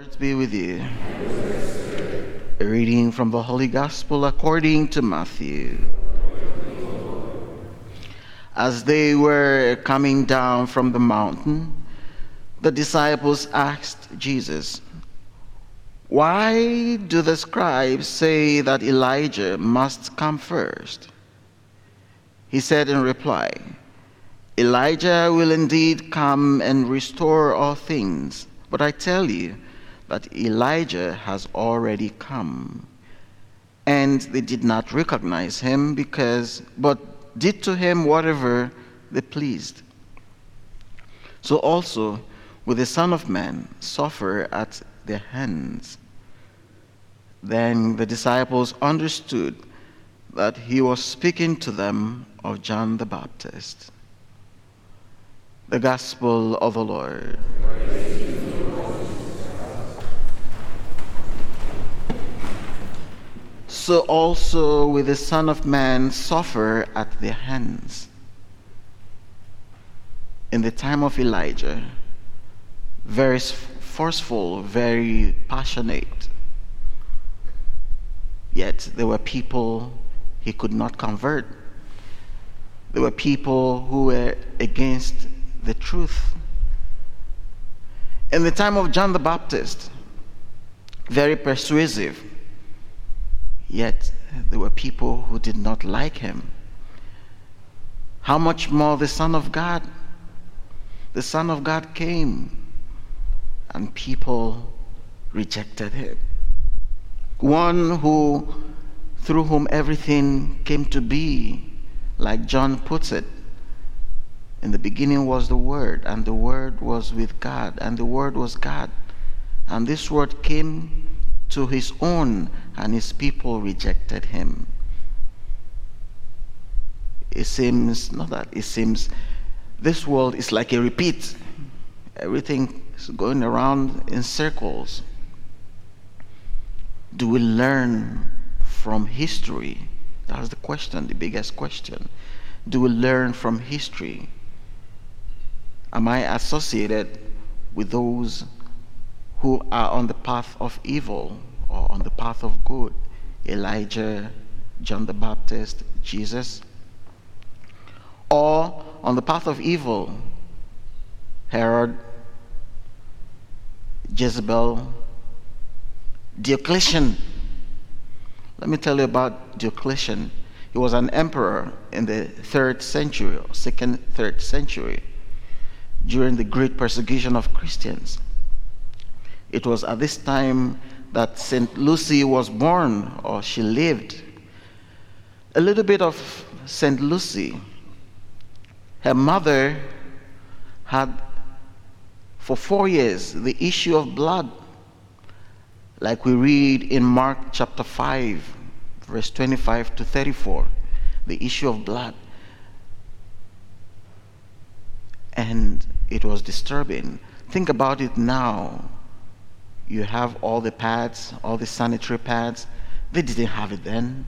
Lord be with you. A reading from the Holy Gospel according to Matthew. As they were coming down from the mountain, the disciples asked Jesus, "Why do the scribes say that Elijah must come first?" He said in reply, "Elijah will indeed come and restore all things, but I tell you that Elijah has already come, and they did not recognize him but did to him whatever they pleased. So also will the Son of Man suffer at their hands." Then the disciples understood that he was speaking to them of John the Baptist. The Gospel of the Lord. So also will the Son of Man suffer at their hands. In the time of Elijah, very forceful, very passionate. Yet there were people he could not convert. There were people who were against the truth. In the time of John the Baptist, very persuasive. Yet there were people who did not like him. How much more the Son of God? The Son of God came and people rejected him. One through whom everything came to be, like John puts it. In the beginning was the Word, and the Word was with God, and the Word was God. And this Word came to his own, and his people rejected him. It seems this world is like a repeat. Everything is going around in circles. Do we learn from history? That's the question, the biggest question. Do we learn from history? Am I associated with those who are on the path of evil or on the path of good? Elijah, John the Baptist, Jesus? Or on the path of evil, Herod, Jezebel, Diocletian? Let me tell you about Diocletian. He was an emperor in the 3rd century, or 2nd, 3rd century, during the great persecution of Christians. It was at this time that St. Lucy was born, or she lived. A little bit of St. Lucy. Her mother had, for 4 years, the issue of blood, like we read in Mark chapter 5, verse 25 to 34, the issue of blood. And it was disturbing. Think about it now. You have all the pads, all the sanitary pads. They didn't have it then.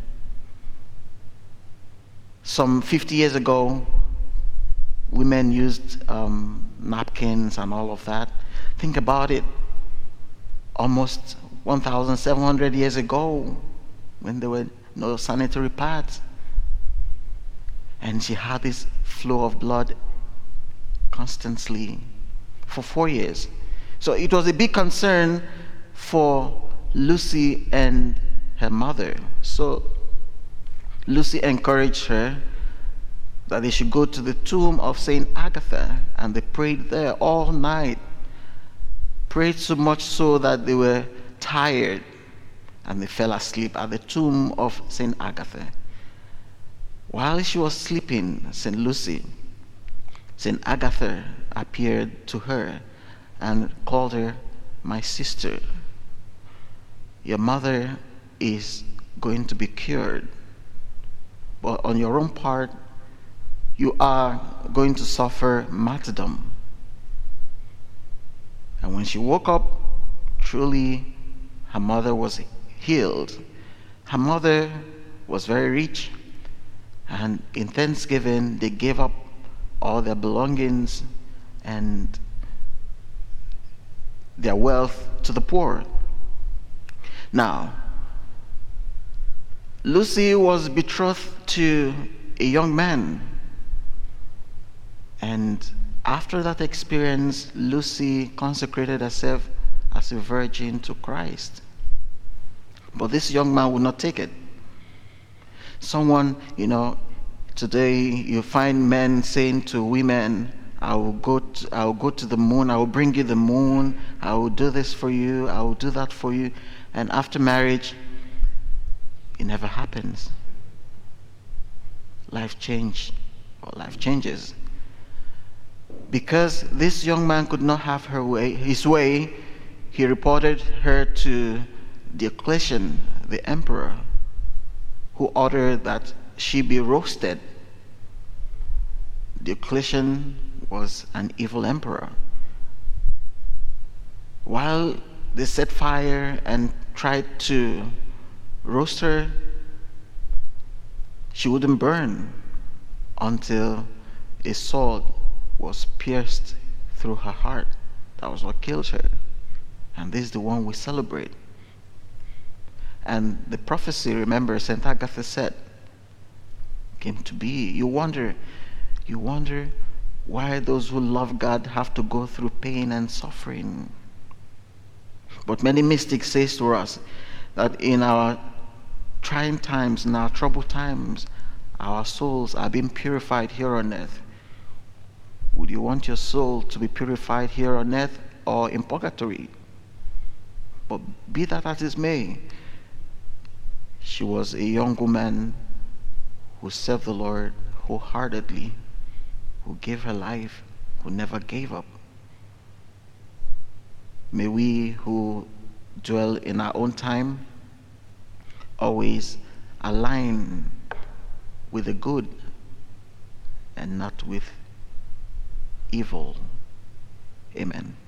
Some 50 years ago, women used napkins and all of that. Think about it. Almost 1,700 years ago, when there were no sanitary pads. And she had this flow of blood constantly for 4 years. So it was a big concern for Lucy and her mother. So Lucy encouraged her that they should go to the tomb of St. Agatha, and they prayed there all night. Prayed so much so that they were tired and they fell asleep at the tomb of St. Agatha. While she was sleeping, St. Lucy, St. Agatha appeared to her and called her, "My sister, your mother is going to be cured. But on your own part, you are going to suffer martyrdom." And when she woke up, truly her mother was healed. Her mother was very rich, and in Thanksgiving they gave up all their belongings and their wealth to the poor. Now, Lucy was betrothed to a young man, and after that experience, Lucy consecrated herself as a virgin to Christ. But this young man would not take it. Someone, today you find men saying to women, I will go to the moon, I will bring you the moon, I will do this for you, I will do that for you. And after marriage, it never happens. Life changes. Because this young man could not have his way, he reported her to Diocletian, the emperor, who ordered that she be roasted. Diocletian was an evil emperor. While they set fire and tried to roast her, she wouldn't burn until a sword was pierced through her heart. That was what killed her. And this is the one we celebrate. And the prophecy, remember, St. Agatha said, came to be. You wonder why those who love God have to go through pain and suffering. But many mystics say to us that in our trying times, in our troubled times, our souls are being purified here on earth. Would you want your soul to be purified here on earth or in purgatory? But be that as it may, she was a young woman who served the Lord wholeheartedly, who gave her life, who never gave up. May we who dwell in our own time always align with the good and not with evil. Amen.